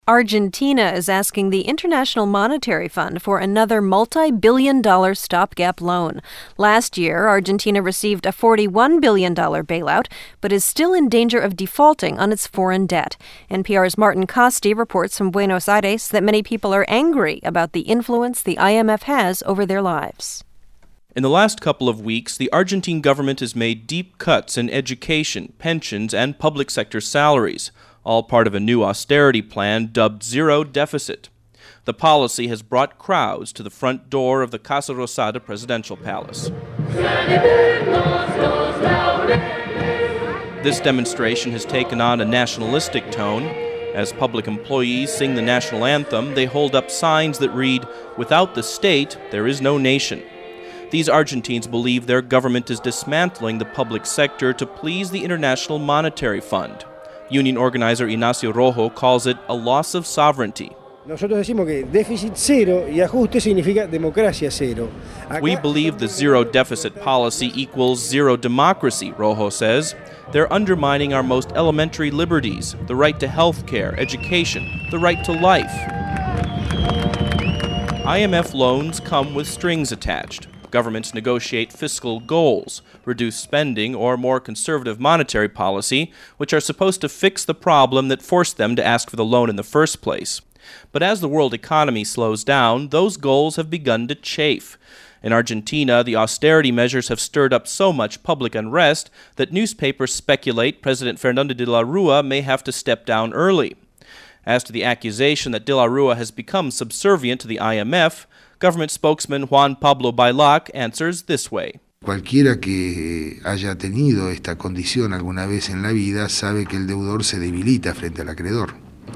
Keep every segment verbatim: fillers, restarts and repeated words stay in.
Argentina is asking the International Monetary Fund for another multi-billion dollar stopgap loan. Last year, Argentina received a forty-one billion dollars bailout, but is still in danger of defaulting on its foreign debt. N P R's Martin Costi reports from Buenos Aires that many people are angry about the influence the I M F has over their lives. In the last couple of weeks, the Argentine government has made deep cuts in education, pensions, and public sector salaries, all part of a new austerity plan dubbed Zero Deficit. The policy has brought crowds to the front door of the Casa Rosada presidential palace. This demonstration has taken on a nationalistic tone. As public employees sing the national anthem, they hold up signs that read, "Without the state, there is no nation." These Argentines believe their government is dismantling the public sector to please the International Monetary Fund. Union organizer Ignacio Rojo calls it a loss of sovereignty. Nosotros decimos que déficit cero y ajuste significa democracia cero. We believe the zero deficit policy equals zero democracy, Rojo says. They're undermining our most elementary liberties, the right to health care, education, the right to life. I M F loans come with strings attached. Governments negotiate fiscal goals, reduce spending, or more conservative monetary policy, which are supposed to fix the problem that forced them to ask for the loan in the first place. But as the world economy slows down, those goals have begun to chafe. In Argentina, the austerity measures have stirred up so much public unrest that newspapers speculate President Fernando de la Rúa may have to step down early. As to the accusation that de la Rúa has become subservient to the I M F, government spokesman Juan Pablo Bailac answers this way. Cualquiera que haya tenido esta condición alguna vez en la vida sabe que el deudor se debilita frente al acreedor.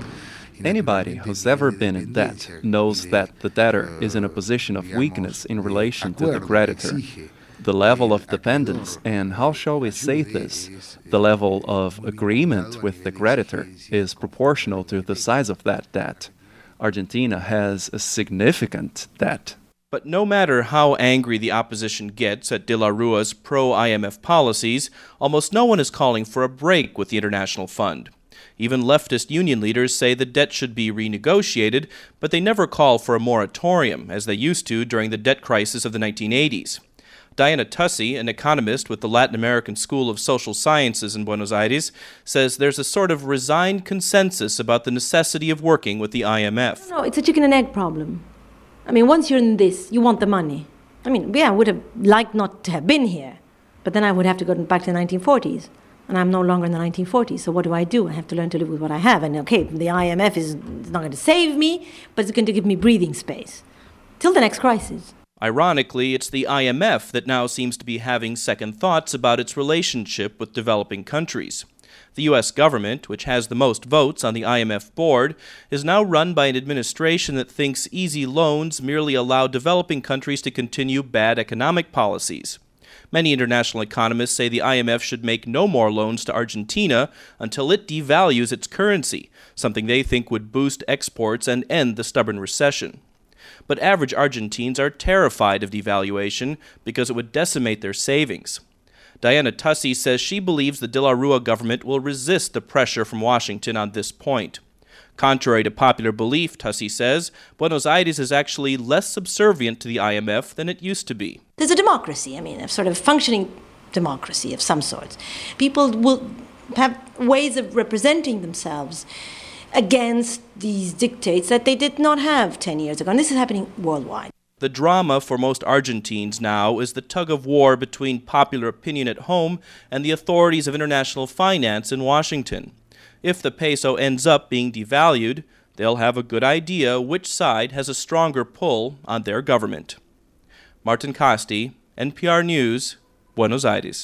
Anybody who's ever been in debt knows that the debtor is in a position of weakness in relation to the creditor. The level of dependence, and how shall we say this, the level of agreement with the creditor is proportional to the size of that debt. Argentina has a significant debt. But no matter how angry the opposition gets at de la Rúa's pro-I M F policies, almost no one is calling for a break with the International Fund. Even leftist union leaders say the debt should be renegotiated, but they never call for a moratorium, as they used to during the debt crisis of the nineteen eighties. Diana Tussey, an economist with the Latin American School of Social Sciences in Buenos Aires, says there's a sort of resigned consensus about the necessity of working with the I M F. No, it's a chicken and egg problem. I mean, once you're in this, you want the money. I mean, yeah, I would have liked not to have been here, but then I would have to go back to the nineteen forties, and I'm no longer in the nineteen forties, so what do I do? I have to learn to live with what I have, and okay, the I M F is not going to save me, but it's going to give me breathing space till the next crisis. Ironically, it's the I M F that now seems to be having second thoughts about its relationship with developing countries. The U S government, which has the most votes on the I M F board, is now run by an administration that thinks easy loans merely allow developing countries to continue bad economic policies. Many international economists say the I M F should make no more loans to Argentina until it devalues its currency, something they think would boost exports and end the stubborn recession. But average Argentines are terrified of devaluation because it would decimate their savings. Diana Tussey says she believes the de la Rúa government will resist the pressure from Washington on this point. Contrary to popular belief, Tussey says, Buenos Aires is actually less subservient to the I M F than it used to be. There's a democracy, I mean, a sort of functioning democracy of some sort. People will have ways of representing themselves against these dictates that they did not have ten years ago. And this is happening worldwide. The drama for most Argentines now is the tug-of-war between popular opinion at home and the authorities of international finance in Washington. If the peso ends up being devalued, they'll have a good idea which side has a stronger pull on their government. Martin Costi, N P R News, Buenos Aires.